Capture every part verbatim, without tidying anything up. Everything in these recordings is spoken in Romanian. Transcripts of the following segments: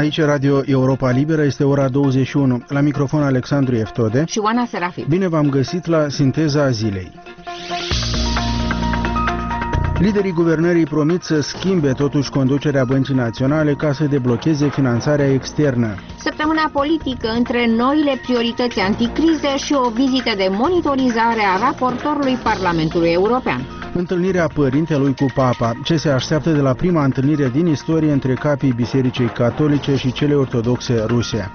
Aici Radio Europa Liberă, este ora douăzeci și unu. La microfon Alexandru Eftode și Oana Serafim. Bine v-am găsit la Sinteza Zilei. Liderii guvernării promit să schimbe totuși conducerea Băncii Naționale ca să deblocheze finanțarea externă. Săptămâna politică între noile priorități anticrize și o vizită de monitorizare a raportorului Parlamentului European. Întâlnirea părintelui cu Papa. Ce se așteaptă de la prima întâlnire din istorie între capii Bisericii Catolice și cele ortodoxe ruse.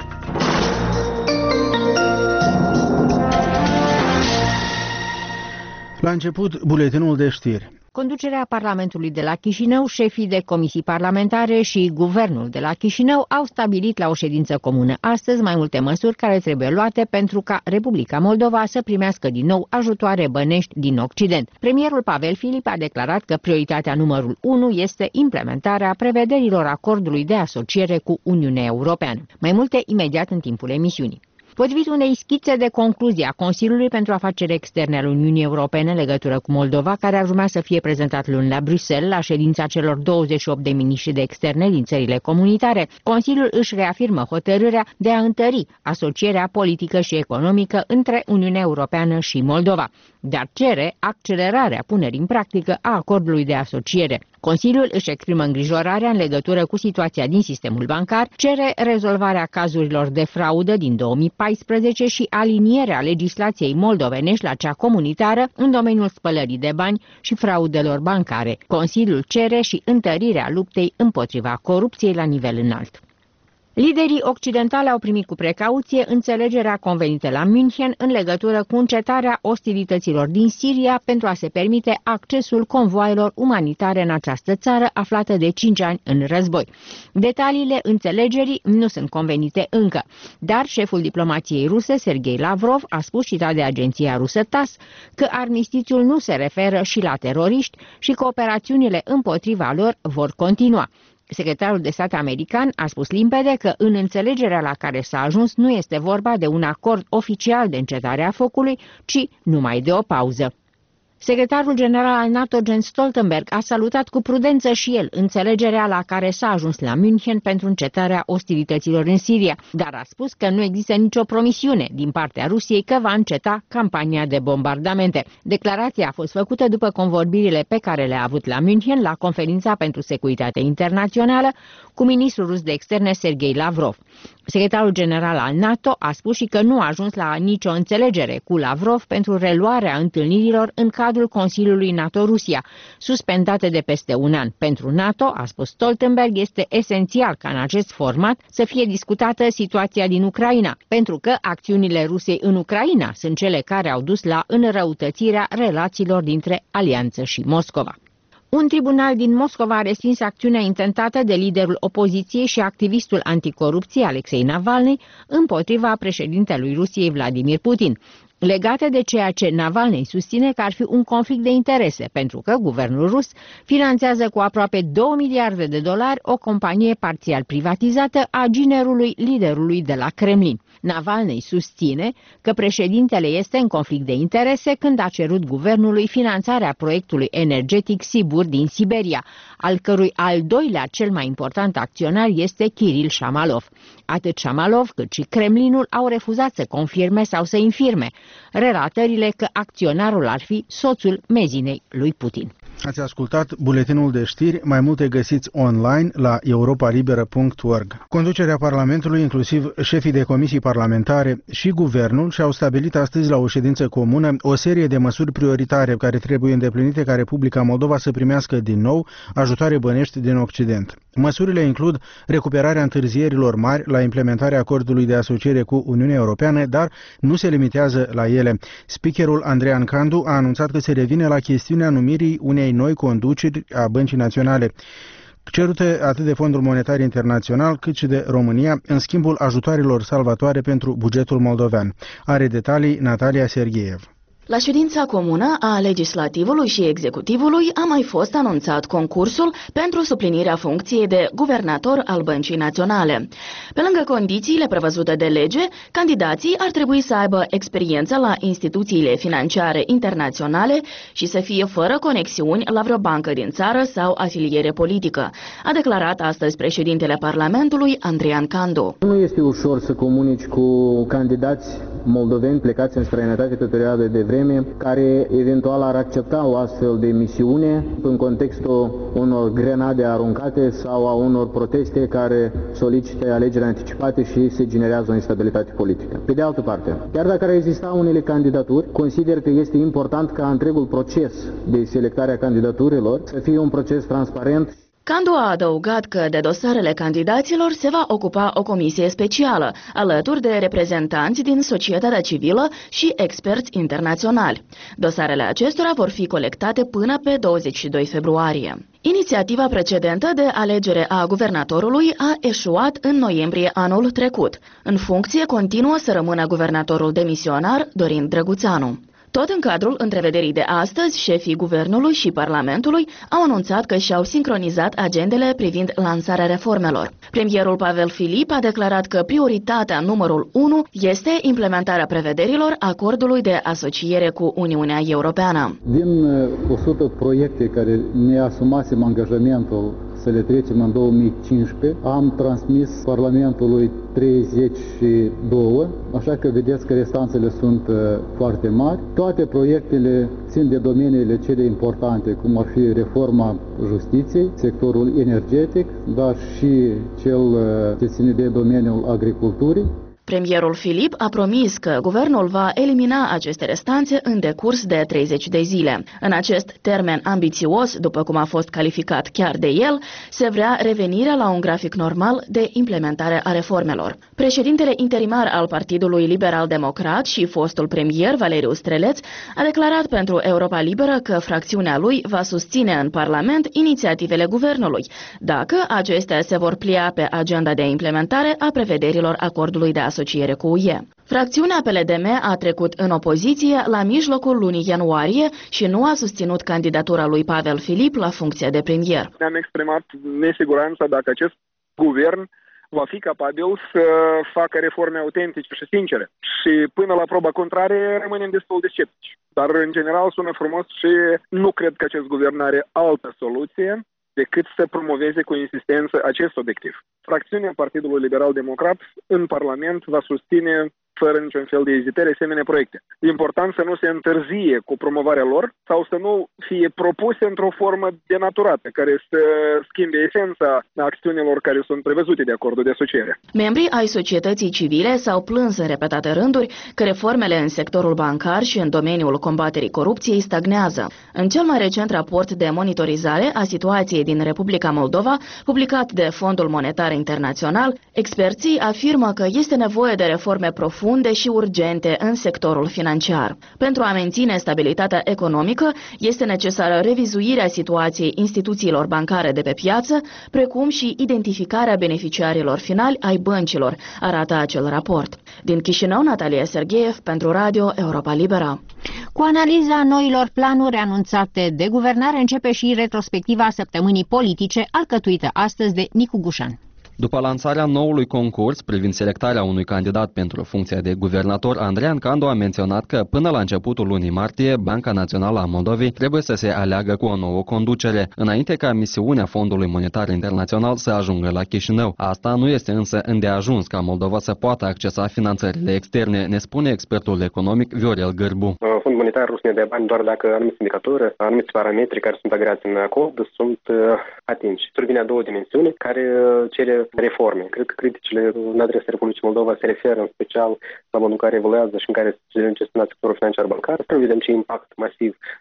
La început, buletinul de știri. Conducerea Parlamentului de la Chișinău, șefii de comisii parlamentare și guvernul de la Chișinău au stabilit la o ședință comună astăzi mai multe măsuri care trebuie luate pentru ca Republica Moldova să primească din nou ajutoare bănești din Occident. Premierul Pavel Filip a declarat că prioritatea numărul unu este implementarea prevederilor acordului de asociere cu Uniunea Europeană. Mai multe imediat în timpul emisiunii. Potrivit unei schițe de concluzie a Consiliului pentru Afaceri Externe al Uniunii Europene în legătură cu Moldova, care ar urma să fie prezentat luni la Bruxelles, la ședința celor douăzeci și opt de miniștri de externe din țările comunitare, Consiliul își reafirmă hotărârea de a întări asocierea politică și economică între Uniunea Europeană și Moldova, dar cere accelerarea punerii în practică a acordului de asociere. Consiliul își exprimă îngrijorarea în legătură cu situația din sistemul bancar, cere rezolvarea cazurilor de fraudă din două mii paisprezece și alinierea legislației moldovenești la cea comunitară în domeniul spălării de bani și fraudelor bancare. Consiliul cere și întărirea luptei împotriva corupției la nivel înalt. Liderii occidentali au primit cu precauție înțelegerea convenită la München în legătură cu încetarea ostilităților din Siria pentru a se permite accesul convoailor umanitare în această țară aflată de cinci ani în război. Detaliile înțelegerii nu sunt convenite încă, dar șeful diplomației ruse, Sergei Lavrov, a spus, citat de agenția rusă TASS, că armistițiul nu se referă și la teroriști și că operațiunile împotriva lor vor continua. Secretarul de stat american a spus limpede că în înțelegerea la care s-a ajuns nu este vorba de un acord oficial de încetare a focului, ci numai de o pauză. Secretarul general al NATO, Jens Stoltenberg, a salutat cu prudență și el înțelegerea la care s-a ajuns la München pentru încetarea ostilităților în Siria, dar a spus că nu există nicio promisiune din partea Rusiei că va înceta campania de bombardamente. Declarația a fost făcută după convorbirile pe care le-a avut la München la Conferința pentru Securitate Internațională cu ministrul rus de externe Sergei Lavrov. Secretarul general al NATO a spus și că nu a ajuns la nicio înțelegere cu Lavrov pentru reluarea întâlnirilor în cadrul Consiliului NATO-Rusia, suspendate de peste un an. Pentru NATO, a spus Stoltenberg, este esențial ca în acest format să fie discutată situația din Ucraina, pentru că acțiunile Rusiei în Ucraina sunt cele care au dus la înrăutățirea relațiilor dintre Alianță și Moscova. Un tribunal din Moscova a respins acțiunea intentată de liderul opoziției și activistul anticorupție Alexei Navalny împotriva președintelui Rusiei Vladimir Putin, legate de ceea ce Navalny susține că ar fi un conflict de interese, pentru că guvernul rus finanțează cu aproape două miliarde de dolari o companie parțial privatizată a ginerului liderului de la Kremlin. Navalny susține că președintele este în conflict de interese când a cerut guvernului finanțarea proiectului energetic Sibur din Siberia, al cărui al doilea cel mai important acționar este Kiril Shamalov. Atât Shamalov cât și Kremlinul au refuzat să confirme sau să infirme relatările că acționarul ar fi soțul mezinei lui Putin. Ați ascultat buletinul de știri, mai multe găsiți online la europa liberă punct org. Conducerea Parlamentului, inclusiv șefii de comisii parlamentare și guvernul, și-au stabilit astăzi la o ședință comună o serie de măsuri prioritare care trebuie îndeplinite ca Republica Moldova să primească din nou ajutoare bănești din Occident. Măsurile includ recuperarea întârzierilor mari la implementarea acordului de asociere cu Uniunea Europeană, dar nu se limitează la ele. Speakerul Andrean Candu a anunțat că se revine la chestiunea numirii unei noi conduceri a Băncii Naționale, cerute atât de Fondul Monetar Internațional cât și de România în schimbul ajutoarelor salvatoare pentru bugetul moldovean. Are detalii Natalia Sergeev. La ședința comună a Legislativului și Executivului a mai fost anunțat concursul pentru suplinirea funcției de guvernator al Băncii Naționale. Pe lângă condițiile prevăzute de lege, candidații ar trebui să aibă experiență la instituțiile financiare internaționale și să fie fără conexiuni la vreo bancă din țară sau afiliere politică, a declarat astăzi președintele Parlamentului, Andrian Candu. Nu este ușor să comunici cu candidați moldoveni plecați în străinătate pe perioadă de vreme, care eventual ar accepta o astfel de misiune în contextul unor grenade aruncate sau a unor proteste care solicită alegeri anticipate și se generează o instabilitate politică. Pe de altă parte, chiar dacă ar exista unele candidaturi, consider că este important ca întregul proces de selectare a candidaturilor să fie un proces transparent. Candu a adăugat că de dosarele candidaților se va ocupa o comisie specială, alături de reprezentanți din societatea civilă și experți internaționali. Dosarele acestora vor fi colectate până pe douăzeci și doi februarie. Inițiativa precedentă de alegere a guvernatorului a eșuat în noiembrie anul trecut. În funcție continuă să rămână guvernatorul demisionar Dorin Drăguțanu. Tot în cadrul întrevederii de astăzi, șefii Guvernului și Parlamentului au anunțat că și-au sincronizat agendele privind lansarea reformelor. Premierul Pavel Filip a declarat că prioritatea numărul unu este implementarea prevederilor acordului de asociere cu Uniunea Europeană. Din o sută proiecte care ne asumasem angajamentul să le trecem în două mii cincisprezece, am transmis Parlamentului treizeci și doi, așa că vedeți că restanțele sunt foarte mari. Toate proiectele țin de domeniile cele importante, cum ar fi reforma justiției, sectorul energetic, dar și cel ce ține de domeniul agriculturii. Premierul Filip a promis că guvernul va elimina aceste restanțe în decurs de treizeci de zile. În acest termen ambițios, după cum a fost calificat chiar de el, se vrea revenirea la un grafic normal de implementare a reformelor. Președintele interimar al Partidului Liberal Democrat și fostul premier Valeriu Streleț a declarat pentru Europa Liberă că fracțiunea lui va susține în Parlament inițiativele guvernului, dacă acestea se vor plia pe agenda de implementare a prevederilor acordului de asociere cu U E. Fracțiunea P L D M a trecut în opoziție la mijlocul lunii ianuarie și nu a susținut candidatura lui Pavel Filip la funcția de premier. Ne-am exprimat nesiguranța dacă acest guvern va fi capabil să facă reforme autentice și sincere. Și până la proba contrarie rămânem destul de sceptici. Dar în general sună frumos și nu cred că acest guvern are altă soluție decât să promoveze cu insistență acest obiectiv. Fracțiunea Partidului Liberal Democrat în Parlament va susține fără niciun fel de ezitare asemenea proiecte. E important să nu se întârzie cu promovarea lor sau să nu fie propuse într-o formă denaturată, care să schimbe esența acțiunilor care sunt prevăzute de acordul de asociere. Membrii ai societății civile s-au plâns în repetate rânduri că reformele în sectorul bancar și în domeniul combaterii corupției stagnează. În cel mai recent raport de monitorizare a situației din Republica Moldova, publicat de Fondul Monetar Internațional, experții afirmă că este nevoie de reforme profunde și urgente în sectorul financiar. Pentru a menține stabilitatea economică, este necesară revizuirea situației instituțiilor bancare de pe piață, precum și identificarea beneficiarilor finali ai băncilor, arată acel raport. Din Chișinău, Natalia Sergeev, pentru Radio Europa Liberă. Cu analiza noilor planuri anunțate de guvernare, începe și retrospectiva săptămânii politice, alcătuită astăzi de Nicu Gușan. După lansarea noului concurs privind selectarea unui candidat pentru funcția de guvernator, Andrian Candu a menționat că până la începutul lunii martie, Banca Națională a Moldovei trebuie să se aleagă cu o nouă conducere, înainte ca misiunea Fondului Monetar Internațional să ajungă la Chișinău. Asta nu este însă îndeajuns ca Moldova să poată accesa finanțările externe, ne spune expertul economic Viorel Gârbu. Fondul Monetar nu ne dă bani doar dacă anumiți indicatori, anumiți parametri care sunt agreați în acord sunt atinși. Survine a două dimensiuni care cere reforme. Cred că criticile în adresa Republicii Moldova se referă în special la modul în care evoluează și în care se gestionează sectorul financiar bancar. Să vedem ce impact masiv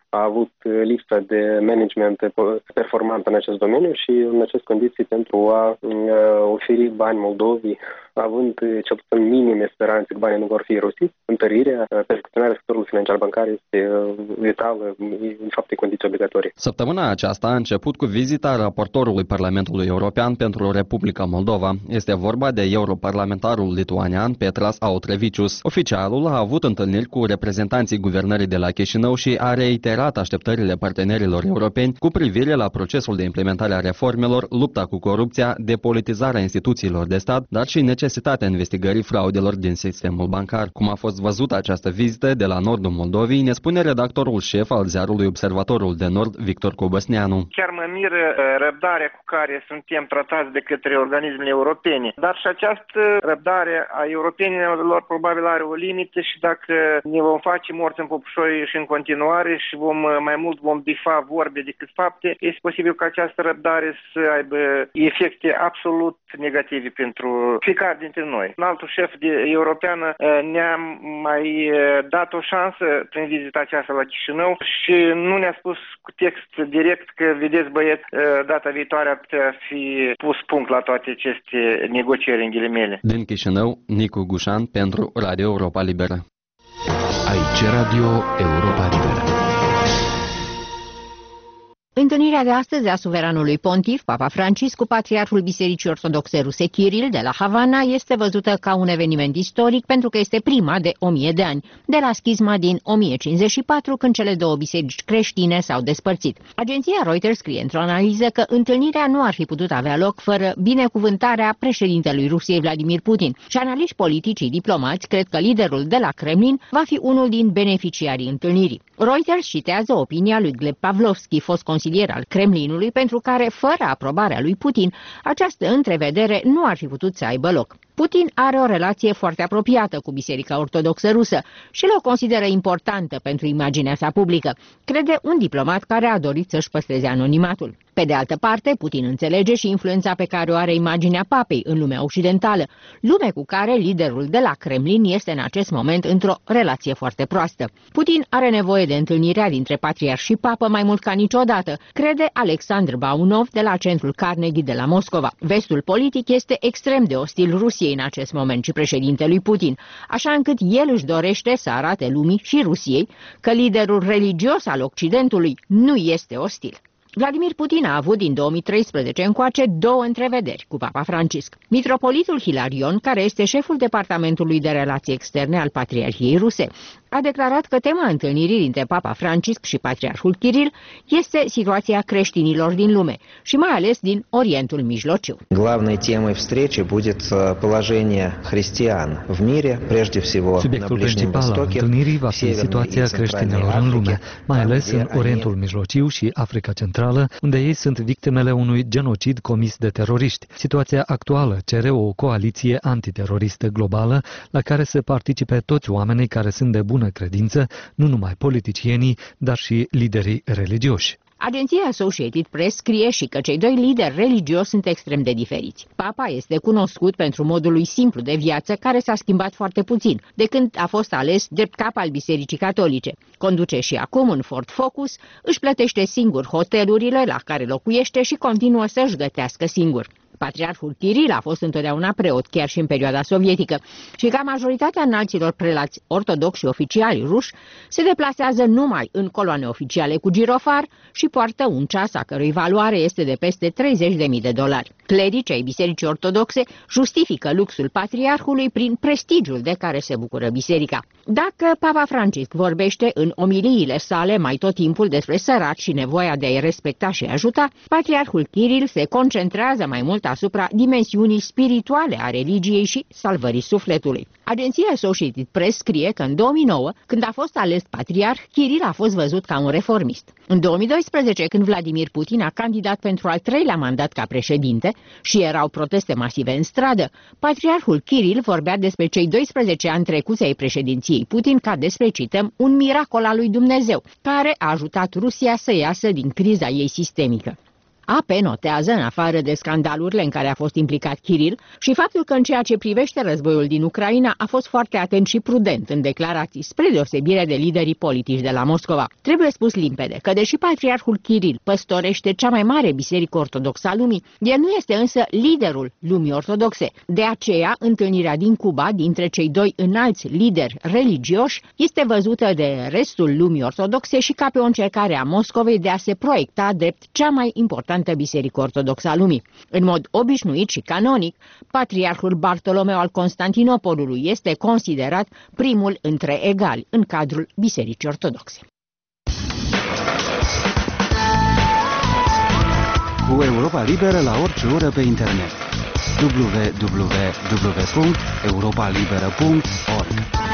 a avut lipsă de management performant în acest domeniu și în aceste condiții pentru a oferi bani Moldovii, având cel puțin minime speranțe că banii nu vor fi rosiți, întărirea, perfecționarea sectorului financiar bancar este vitală, în fapt, e condiție obligatorie. Săptămâna aceasta a început cu vizita raportorului Parlamentului European pentru Republica Moldova. Este vorba de europarlamentarul lituanian Petras Autrevicius. Oficialul a avut întâlniri cu reprezentanții guvernării de la Chișinău și a reiterat așteptările partenerilor europeni cu privire la procesul de implementare a reformelor, lupta cu corupția, depolitizarea instituțiilor de stat, dar și necesitatea investigării fraudelor din sistemul bancar. Cum a fost văzută această vizită de la nordul Moldovei, ne spune redactorul șef al ziarului Observatorul de Nord, Victor Cobăsneanu. Chiar mă miră răbdarea cu care suntem tratați de către organismele europene, dar și această răbdare a europenilor probabil are o limită și dacă ne vom face morți în popușoi și în continuare și vom mai mult vom bifa vorbe decât fapte, este posibil ca această răbdare să aibă efecte absolut negative pentru fiecare dintre noi. Un altul șef de europeană ne-a mai dat o șansă prin vizita aceasta la Chișinău și nu ne-a spus cu text direct că, vedeți băieți, data viitoare ar putea fi pus punct la toate aceste negocieri în ghilimele. Din Chișinău, Nicu Gușan pentru Radio Europa Liberă. Aici Radio Europa Liberă. Întâlnirea de astăzi a suveranului pontif, Papa Francisc, cu patriarhul Bisericii Ortodoxe Ruse Kiril de la Havana este văzută ca un eveniment istoric pentru că este prima de o mie de ani, de la schisma din o mie cincizeci și patru, când cele două biserici creștine s-au despărțit. Agenția Reuters scrie într-o analiză că întâlnirea nu ar fi putut avea loc fără binecuvântarea președintelui Rusiei Vladimir Putin și analiști politici și diplomați cred că liderul de la Kremlin va fi unul din beneficiarii întâlnirii. Reuters citează opinia lui Gleb Pavlovski, fost consilier al Kremlinului, pentru care, fără aprobarea lui Putin, această întrevedere nu ar fi putut să aibă loc. Putin are o relație foarte apropiată cu Biserica Ortodoxă Rusă și le-o consideră importantă pentru imaginea sa publică, crede un diplomat care a dorit să-și păstreze anonimatul. Pe de altă parte, Putin înțelege și influența pe care o are imaginea papei în lumea occidentală, lume cu care liderul de la Kremlin este în acest moment într-o relație foarte proastă. Putin are nevoie de întâlnirea dintre patriarh și papă mai mult ca niciodată, crede Alexandru Baunov de la Centrul Carnegie de la Moscova. Vestul politic este extrem de ostil Rusiei în acest moment și președintelui Putin, așa încât el își dorește să arate lumii și Rusiei că liderul religios al Occidentului nu este ostil. Vladimir Putin a avut din două mii treisprezece încoace două întrevederi cu Papa Francisc. Mitropolitul Hilarion, care este șeful Departamentului de Relații Externe al Patriarhiei Ruse, a declarat că tema întâlnirii dintre Papa Francisc și Patriarhul Kiril este situația creștinilor din lume și mai ales din Orientul Mijlociu. Главной темой встречи будет положение христиан в мире, прежде всего на Ближнем Востоке, întâlnirii va fi situația creștinilor în lume, mai ales în Orientul Mijlociu și Africa Centrală, unde ei sunt victimele unui genocid comis de teroriști. Situația actuală cere o coaliție antiteroristă globală la care să participe toți oamenii care sunt de bună credință, nu numai politicienii, dar și liderii religioși. Agenția Associated Press scrie și că cei doi lideri religioși sunt extrem de diferiți. Papa este cunoscut pentru modul lui simplu de viață, care s-a schimbat foarte puțin de când a fost ales drept cap al Bisericii Catolice. Conduce și acum un Ford Focus, își plătește singur hotelurile la care locuiește și continuă să-și gătească singur. Patriarhul Kiril a fost întotdeauna preot, chiar și în perioada sovietică, și ca majoritatea înalților prelați ortodoxi și oficiali ruși, se deplasează numai în coloane oficiale cu girofar și poartă un ceas a cărui valoare este de peste treizeci de mii de dolari. Clericii ai Bisericii Ortodoxe justifică luxul patriarhului prin prestigiul de care se bucură biserica. Dacă Papa Francisc vorbește în omiliile sale mai tot timpul despre săraci și nevoia de a-i respecta și ajuta, patriarhul Kiril se concentrează mai mult asupra dimensiunii spirituale a religiei și salvării sufletului. Agenția Associated Press scrie că în două mii nouă, când a fost ales patriarh, Kiril a fost văzut ca un reformist. În două mii doisprezece, când Vladimir Putin a candidat pentru al treilea mandat ca președinte și erau proteste masive în stradă, patriarhul Kiril vorbea despre cei doisprezece ani trecuți ai președinției Putin ca despre, cităm, un miracol al lui Dumnezeu, care a ajutat Rusia să iasă din criza ei sistemică. A P notează, în afară de scandalurile în care a fost implicat Kiril, și faptul că în ceea ce privește războiul din Ucraina a fost foarte atent și prudent în declarații, spre deosebire de liderii politici de la Moscova. Trebuie spus limpede că, deși patriarhul Kiril păstorește cea mai mare biserică ortodoxă a lumii, el nu este însă liderul lumii ortodoxe. De aceea, întâlnirea din Cuba dintre cei doi înalți lideri religioși este văzută de restul lumii ortodoxe și ca pe o încercare a Moscovei de a se proiecta drept cea mai importantă biserică ortodoxă a lumii. În mod obișnuit și canonic, patriarhul Bartolomeu al Constantinopolului este considerat primul între egali în cadrul bisericii ortodoxe. Cu Europa Liberă la orice oră pe internet. w w w punct europa liberă punct org.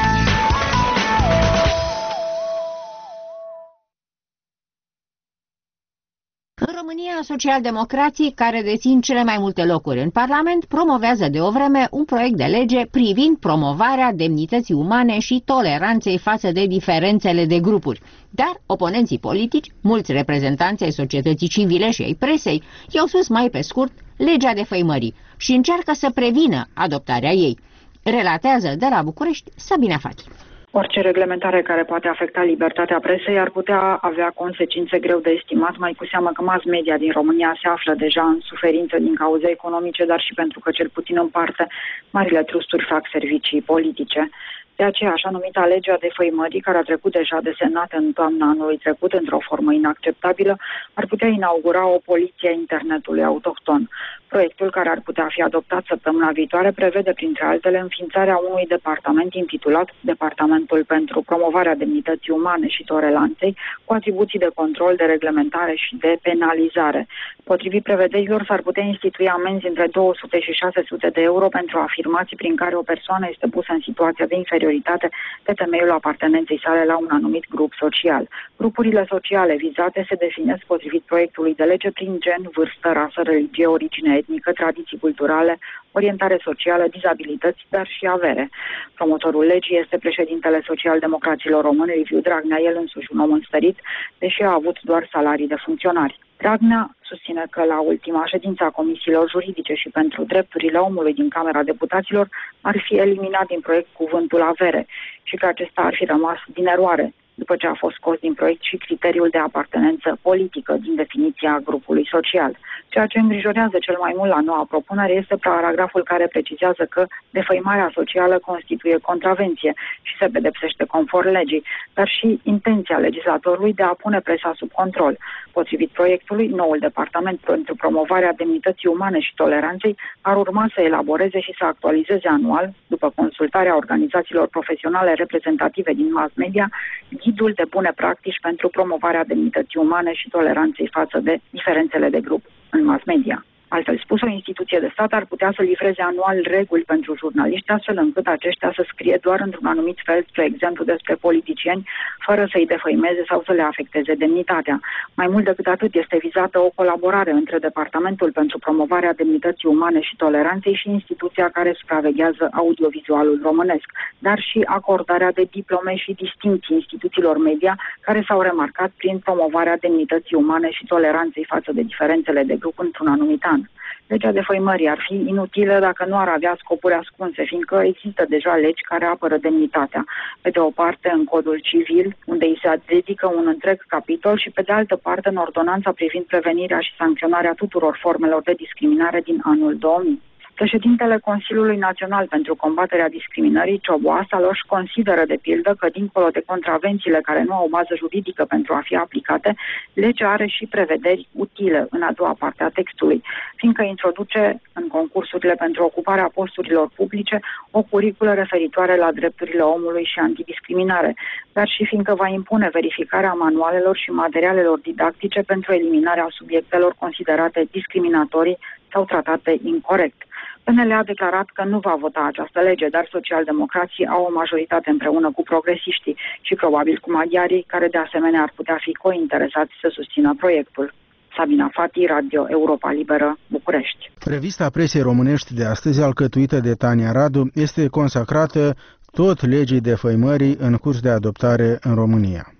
În România, socialdemocrații, care dețin cele mai multe locuri în Parlament, promovează de o vreme un proiect de lege privind promovarea demnității umane și toleranței față de diferențele de grupuri. Dar oponenții politici, mulți reprezentanți ai societății civile și ai presei, i-au spus mai pe scurt legea defăimării și încearcă să prevină adoptarea ei. Relatează de la București Sabina Fachi. Orice reglementare care poate afecta libertatea presei ar putea avea consecințe greu de estimat, mai cu seamă că mass media din România se află deja în suferință din cauze economice, dar și pentru că, cel puțin în parte, marile trusturi fac servicii politice. De aceea, așa numita legea defăimării, care a trecut deja de Senat în toamna anului trecut într-o formă inacceptabilă, ar putea inaugura o poliție a internetului autohton. Proiectul, care ar putea fi adoptat săptămâna viitoare, prevede, printre altele, înființarea unui departament intitulat Departamentul pentru promovarea demnității umane și toleranței, cu atribuții de control, de reglementare și de penalizare. Potrivit prevederilor, s-ar putea institui amenzi între două sute și șase sute de euro pentru afirmații prin care o persoană este pusă în situația de inferioritate pe temeiul apartenenței sale la un anumit grup social. Grupurile sociale vizate se definesc potrivit proiectului de lege prin gen, vârstă, rasă, religie, origine etnică, tradiții culturale, orientare socială, dizabilități, dar și avere. Promotorul legii este președintele social-democraților români, Liviu Dragnea, el însuși un om înstărit, deși a avut doar salarii de funcționari. Dragnea susține că la ultima ședință a comisiilor juridice și pentru drepturile omului din Camera Deputaților ar fi eliminat din proiect cuvântul avere și că acesta ar fi rămas din eroare, după ce a fost scos din proiect și criteriul de apartenență politică din definiția grupului social. Ceea ce îngrijorează cel mai mult la noua propunere este paragraful care precizează că defăimarea socială constituie contravenție și se pedepsește conform legii, dar și intenția legislatorului de a pune presa sub control. Potrivit proiectului, noul departament pentru promovarea demnității umane și toleranței ar urma să elaboreze și să actualizeze anual, după consultarea organizațiilor profesionale reprezentative din mass media, ghidul de bune practici pentru promovarea demnității umane și toleranței față de diferențele de grup în mass media. Altfel spus, o instituție de stat ar putea să livreze anual reguli pentru jurnaliști, astfel încât aceștia să scrie doar într-un anumit fel, spre exemplu, despre politicieni, fără să-i defăimeze sau să le afecteze demnitatea. Mai mult decât atât, este vizată o colaborare între Departamentul pentru promovarea demnității umane și toleranței și instituția care supraveghează audiovizualul românesc, dar și acordarea de diplome și distincții instituțiilor media care s-au remarcat prin promovarea demnității umane și toleranței față de diferențele de grup într-un anumit an. Legea defăimării ar fi inutilă dacă nu ar avea scopuri ascunse, fiindcă există deja legi care apără demnitatea. Pe de o parte în codul civil, unde îi se dedică un întreg capitol, și pe de altă parte în ordonanța privind prevenirea și sancționarea tuturor formelor de discriminare din anul două mii. Președintele Consiliului Național pentru combaterea discriminării, Cioboa Saloș, consideră de pildă că, dincolo de contravențiile care nu au bază juridică pentru a fi aplicate, legea are și prevederi utile în a doua parte a textului, fiindcă introduce în concursurile pentru ocuparea posturilor publice o curiculă referitoare la drepturile omului și antidiscriminare, dar și fiindcă va impune verificarea manualelor și materialelor didactice pentru eliminarea subiectelor considerate discriminatorii sau tratate incorect. P N L a declarat că nu va vota această lege, dar socialdemocrații au o majoritate împreună cu progresiștii și probabil cu maghiarii, care de asemenea ar putea fi cointeresați să susțină proiectul. Sabina Fati, Radio Europa Liberă, București. Revista presei românești de astăzi, alcătuită de Tania Radu, este consacrată tot legii defăimării în curs de adoptare în România.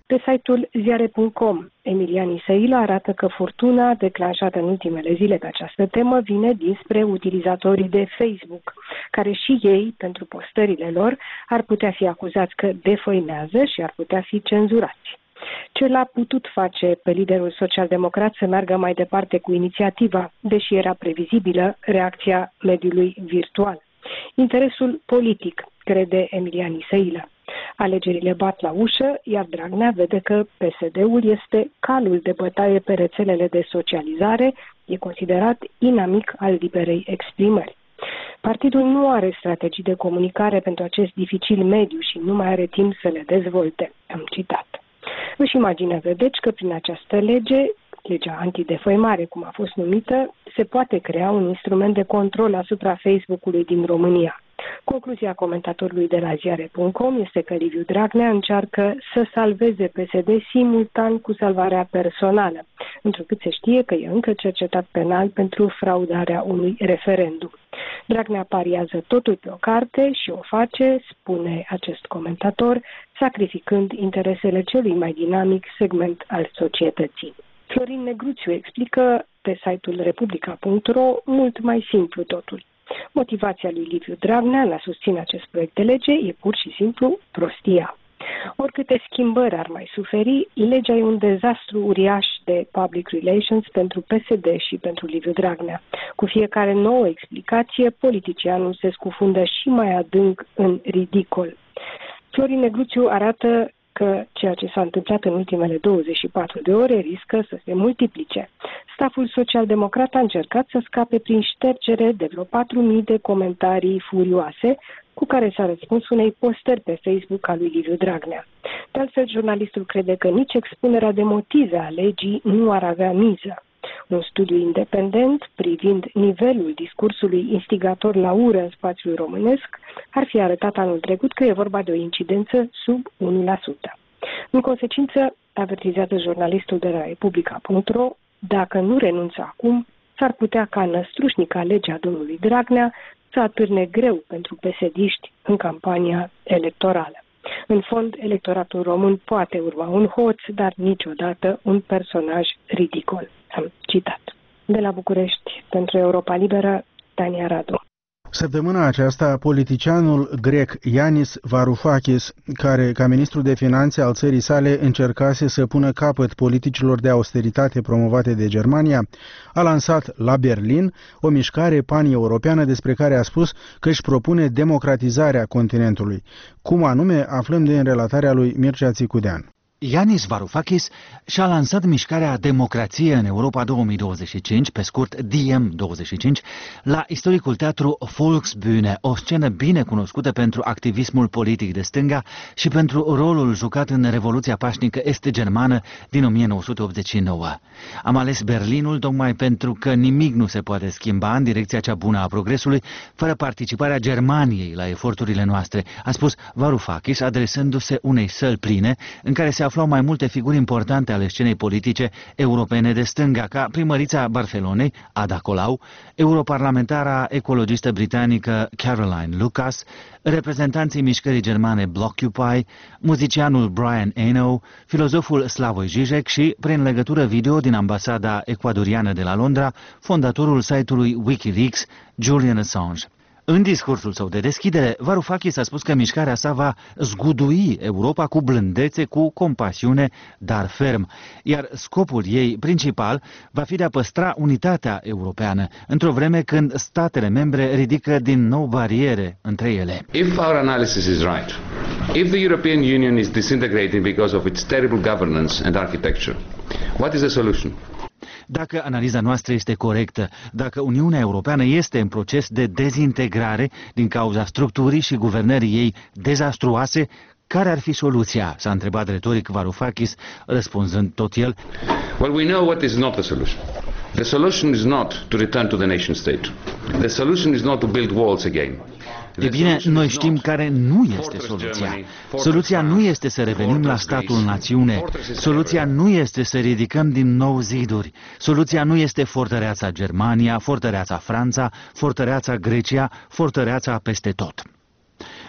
Pe site-ul ziare punct com, Emilian Isaila arată că furtuna declanșată în ultimele zile pe această temă vine dinspre utilizatorii de Facebook, care și ei, pentru postările lor, ar putea fi acuzați că defăimează și ar putea fi cenzurați. Ce l-a putut face pe liderul social-democrat să meargă mai departe cu inițiativa, deși era previzibilă reacția mediului virtual? Interesul politic, crede Emilian Isaila. Alegerile bat la ușă, iar Dragnea vede că P S D-ul este calul de bătaie pe rețelele de socializare, e considerat inamic al liberei exprimări. Partidul nu are strategii de comunicare pentru acest dificil mediu și nu mai are timp să le dezvolte, am citat. Își imaginează deci că prin această lege, legea antidefăimare cum a fost numită, se poate crea un instrument de control asupra Facebook-ului din România. Concluzia comentatorului de la ziare punct com este că Liviu Dragnea încearcă să salveze P S D simultan cu salvarea personală, întrucât se știe că e încă cercetat penal pentru fraudarea unui referendum. Dragnea pariază totul pe o carte și o face, spune acest comentator, sacrificând interesele celui mai dinamic segment al societății. Florin Negruțiu explică pe site-ul republica punct ro mult mai simplu totul. Motivația lui Liviu Dragnea la susține acest proiect de lege e pur și simplu prostia. Oricâte schimbări ar mai suferi, legea e un dezastru uriaș de public relations pentru P S D și pentru Liviu Dragnea. Cu fiecare nouă explicație, politicianul se scufundă și mai adânc în ridicol. Florin Negruțiu arată că ceea ce s-a întâmplat în ultimele douăzeci și patru de ore riscă să se multiplice. Staful social-democrat a încercat să scape prin ștergere de vreo patru mii de comentarii furioase cu care s-a răspuns unei postări pe Facebook a lui Liviu Dragnea. De altfel, jurnalistul crede că nici expunerea de motive a legii nu ar avea miză. Un studiu independent privind nivelul discursului instigator la ură în spațiul românesc ar fi arătat anul trecut că e vorba de o incidență sub unu la sută. În consecință, avertizează jurnalistul de la republica punct ro, dacă nu renunță acum, s-ar putea ca năstrușnica legea domnului Dragnea să atârne greu pentru pesediști în campania electorală. În fond, electoratul român poate urma un hoț, dar niciodată un personaj ridicol. Am citat. De la București, pentru Europa Liberă, Tania Radu. Săptămâna aceasta, politicianul grec Yanis Varoufakis, care ca ministru de finanțe al țării sale încercase să pună capăt politicilor de austeritate promovate de Germania, a lansat la Berlin o mișcare pan-europeană despre care a spus că își propune democratizarea continentului. Cum anume, aflăm din relatarea lui Mircea Țicudean. Yanis Varoufakis și-a lansat mișcarea Democrație în Europa două mii douăzeci și cinci, pe scurt D M douăzeci și cinci, la istoricul teatru Volksbühne, o scenă bine cunoscută pentru activismul politic de stânga și pentru rolul jucat în Revoluția Pașnică Est-Germană din o mie nouă sute optzeci și nouă. Am ales Berlinul tocmai pentru că nimic nu se poate schimba în direcția cea bună a progresului fără participarea Germaniei la eforturile noastre, a spus Varoufakis, adresându-se unei săli pline în care se aflau mai multe figuri importante ale scenei politice europene de stânga, ca primărița Barcelonei, Ada Colau, europarlamentara ecologistă britanică Caroline Lucas, reprezentanții mișcării germane Blockupy, muzicianul Brian Eno, filozoful Slavoj Žižek și, prin legătură video din ambasada ecuadoriană de la Londra, fondatorul site-ului Wikileaks, Julian Assange. În discursul său de deschidere, Varoufakis a spus că mișcarea sa va zgudui Europa cu blândețe, cu compasiune, dar ferm, iar scopul ei principal va fi de a păstra unitatea europeană, într-o vreme când statele membre ridică din nou bariere între ele. If our analysis is right, if the European Union is disintegrating because of its terrible governance and architecture, what is the solution? Dacă analiza noastră este corectă, dacă Uniunea Europeană este în proces de dezintegrare din cauza structurii și guvernării ei dezastruoase, care ar fi soluția? S-a întrebat retoric Varoufakis, răspunzând tot el. Well, we know what is not the solution. The solution is not to return to the nation state. The solution is not to build walls again. E bine, noi știm care nu este soluția. Soluția nu este să revenim la statul națiune. Soluția nu este să ridicăm din nou ziduri. Soluția nu este fortăreața Germania, fortăreața Franța, fortăreața Grecia, fortăreața peste tot.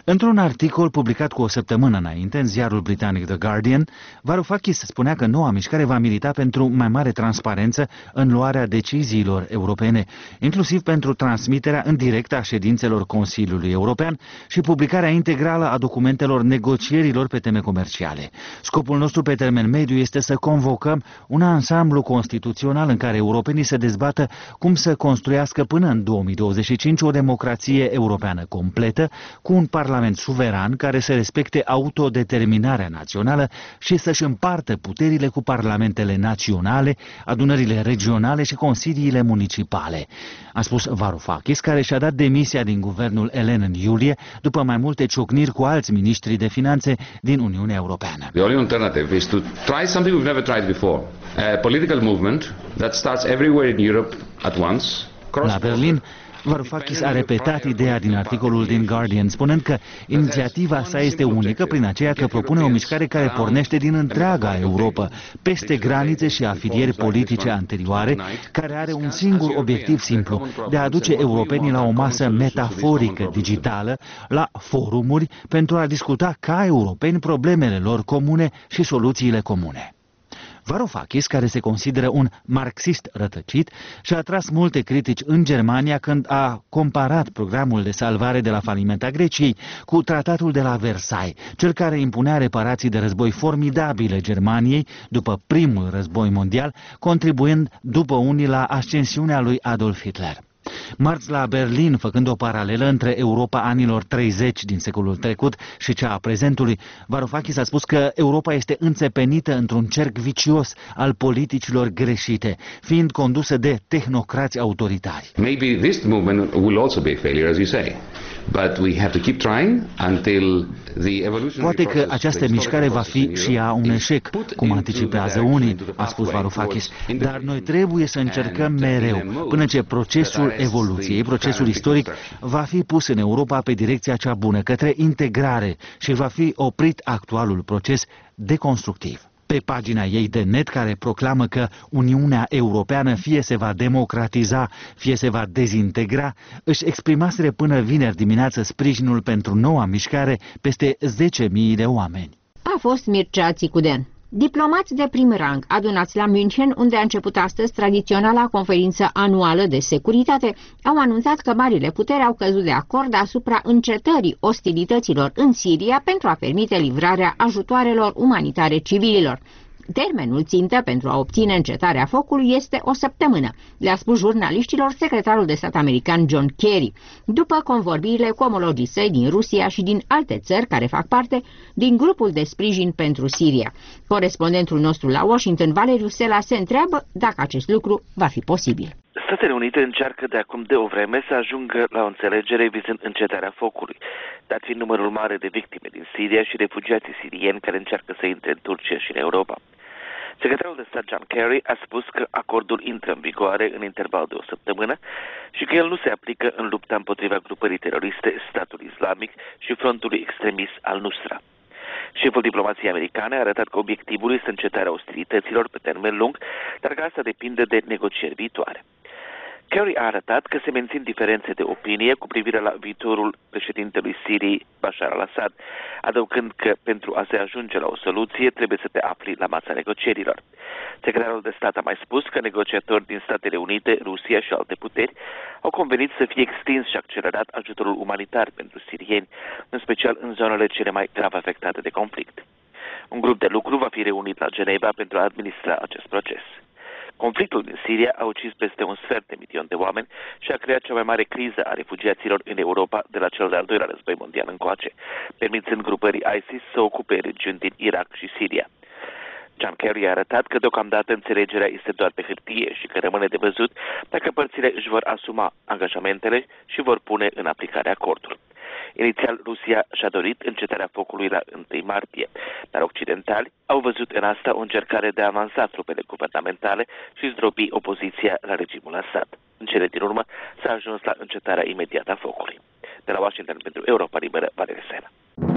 Într-un articol publicat cu o săptămână înainte în ziarul britanic The Guardian, Varoufakis spunea că noua mișcare va milita pentru mai mare transparență în luarea deciziilor europene, inclusiv pentru transmiterea în direct a ședințelor Consiliului European și publicarea integrală a documentelor negocierilor pe teme comerciale. Scopul nostru pe termen mediu este să convocăm un ansamblu constituțional în care europenii să dezbată cum să construiască până în două mii douăzeci și cinci o democrație europeană completă, cu un parlament suveran care să respecte autodeterminarea națională și să-și împartă puterile cu parlamentele naționale, adunările regionale și consiliile municipale, a spus Varoufakis, care și-a dat demisia din guvernul elen în iulie, după mai multe ciocniri cu alți miniștri de finanțe din Uniunea Europeană. The only alternative is to try something we've never tried before. A political movement that starts everywhere in Europe at once. La Berlin, Varoufakis a repetat ideea din articolul din Guardian, spunând că inițiativa sa este unică prin aceea că propune o mișcare care pornește din întreaga Europa, peste granițe și afilieri politice anterioare, care are un singur obiectiv simplu, de a aduce europenii la o masă metaforică digitală, la forumuri, pentru a discuta ca europeni problemele lor comune și soluțiile comune. Varoufakis, care se consideră un marxist rătăcit, și-a tras multe critici în Germania când a comparat programul de salvare de la faliment a Greciei cu tratatul de la Versailles, cel care impunea reparații de război formidabile Germaniei după primul război mondial, contribuind după unii la ascensiunea lui Adolf Hitler. Marți la Berlin, făcând o paralelă între Europa anilor treizeci din secolul trecut și cea a prezentului, Varoufakis a spus că Europa este înțepenită într-un cerc vicios al politicilor greșite, fiind condusă de tehnocrați autoritari. Maybe this movement will also be a failure, as you say. But we have to keep trying until the evolution. Poate că această mișcare va fi și ea un eșec, cum anticipează unii, a spus Varoufakis, dar noi trebuie să încercăm mereu, până ce procesul evoluției, procesul istoric, va fi pus în Europa pe direcția cea bună, către integrare, și va fi oprit actualul proces deconstructiv. Pe pagina ei de net, care proclamă că Uniunea Europeană fie se va democratiza, fie se va dezintegra, își exprimaseră până vineri dimineață sprijinul pentru noua mișcare peste zece mii de oameni. A fost Mircea Țicuden. Diplomați de prim rang adunați la München, unde a început astăzi tradiționala conferință anuală de securitate, au anunțat că marile puteri au căzut de acord asupra încetării ostilităților în Siria pentru a permite livrarea ajutoarelor umanitare civililor. Termenul țintă pentru a obține încetarea focului este o săptămână, le-a spus jurnaliștilor secretarul de stat american John Kerry, după convorbirile cu omologii săi din Rusia și din alte țări care fac parte din grupul de sprijin pentru Siria. Corespondentul nostru la Washington, Valeriu Sela, se întreabă dacă acest lucru va fi posibil. Statele Unite încearcă de acum de o vreme să ajungă la o înțelegere vizând încetarea focului, dat fiind numărul mare de victime din Siria și refugiații sirieni care încearcă să intre în Turcia și în Europa. Secretarul de stat John Kerry a spus că acordul intră în vigoare în interval de o săptămână și că el nu se aplică în lupta împotriva grupării teroriste Statul Islamic și frontului extremist al Nusra. Șeful diplomației americane a arătat că obiectivul este încetarea ostilităților pe termen lung, dar că asta depinde de negocieri viitoare. Kerry a arătat că se mențin diferențe de opinie cu privire la viitorul președintelui Siriei, Bashar al-Assad, adăugând că pentru a se ajunge la o soluție trebuie să te afli la masa negocierilor. Secretarul de stat a mai spus că negociatori din Statele Unite, Rusia și alte puteri au convenit să fie extins și accelerat ajutorul umanitar pentru sirieni, în special în zonele cele mai grav afectate de conflict. Un grup de lucru va fi reunit la Geneva pentru a administra acest proces. Conflictul din Siria a ucis peste un sfert de milion de oameni și a creat cea mai mare criză a refugiaților în Europa de la cel de-al doilea război mondial încoace, permițând grupării ISIS să ocupe regiuni din Irak și Siria. John Kerry a arătat că deocamdată înțelegerea este doar pe hârtie și că rămâne de văzut dacă părțile își vor asuma angajamentele și vor pune în aplicare acordul. Inițial, Rusia și-a dorit încetarea focului la întâi martie, dar occidentali au văzut în asta o încercare de a avansa trupele guvernamentale și zdrobi opoziția la regimul Assad. În cele din urmă s-a ajuns la încetarea imediată a focului. De la Washington pentru Europa Liberă, Valeriu Sela.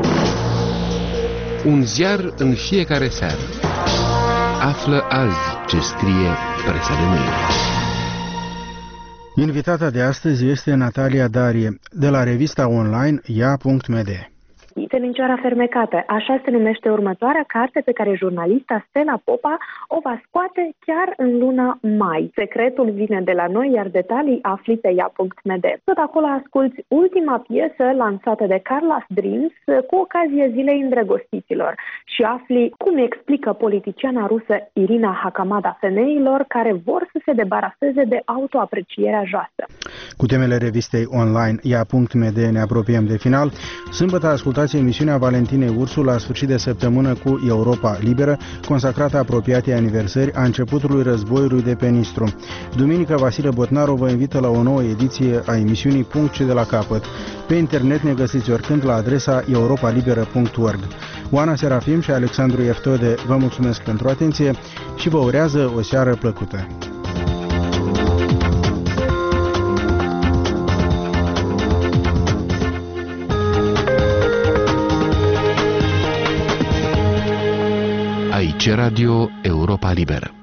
Un ziar în fiecare seară. Află azi ce scrie presa de mâine. Invitata de astăzi este Natalia Darie, de la revista online ia punct m d. Semințioara fermecată, așa se numește următoarea carte pe care jurnalista Stella Popa o va scoate chiar în luna mai. Secretul vine de la noi, iar detalii afli pe ea punct m d. Tot acolo asculți ultima piesă lansată de Carla's Dreams cu ocazie Zilei Îndrăgostiților și afli cum explică politiciana rusă Irina Hakamada femeilor care vor să se debaraseze de autoaprecierea joasă. Cu temele revistei online ea punct m d ne apropiem de final. Sâmbătă ascultați emisiunea Valentinei Ursu la sfârșit de săptămână cu Europa Liberă, consacrată apropiatei aniversări a începutului războiului de pe Nistru. Duminică, Vasile Botnaru vă invită la o nouă ediție a emisiunii Punct și de la capăt. Pe internet ne găsiți oricând la adresa europa liberă punct org. Oana Serafim și Alexandru Ieftode vă mulțumesc pentru atenție și vă urează o seară plăcută. Aici Radio Europa Liberă.